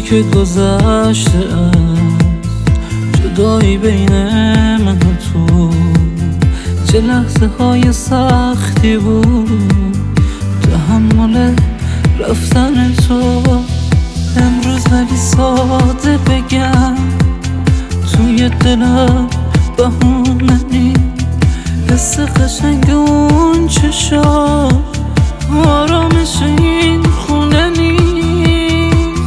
که گذشته از جدایی بین من و تو، چه لحظه های سختی بود تحمل رفتن تو. امروز ولی ساده بگم توی دلم بهونه نیست، حس قشنگ اون چشم آرامش این خونه نیست.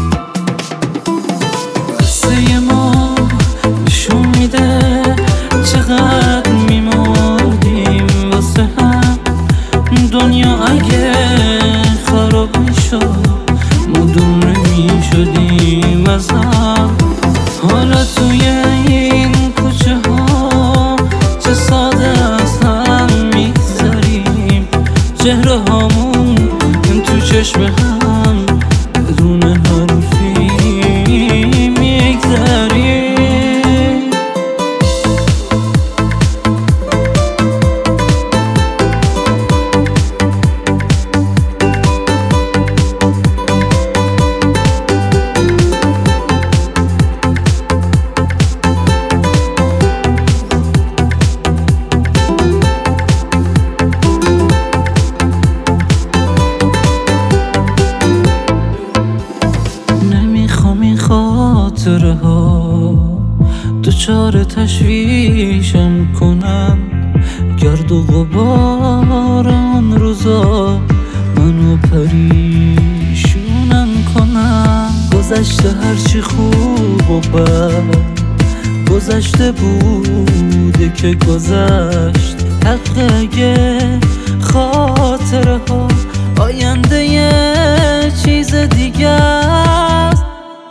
قصه ما نشون میده چقدر میمردیم واسه هم. دنیا اگه خراب میشد ما دور نمیشدیم از هم. حالا توی این کوچه ها چه ساده از هم میگذریم، چهره هامون تو چشم هم بدون حرفی میگذریم. خاطره ها دچار تشویشم کنن، گرد و غبار آن روزا منو پریشونم کنن. گذشته هرچی خوب و بد گذشته بوده که گذشت، حق اگه خاطره ها آینده یه چیز دیگه است.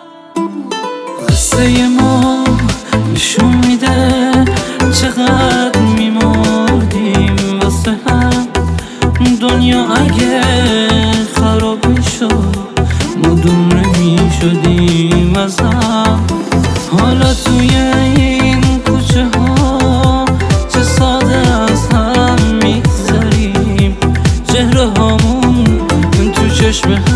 قصه ما نشون میده چقدر میمردیم واسه هم. دنیا اگه خراب میشد ما دور نمیشدیم از هم. حالا توی این کوچه ها چه ساده از هم میگذریم، چهره هامون تو چشم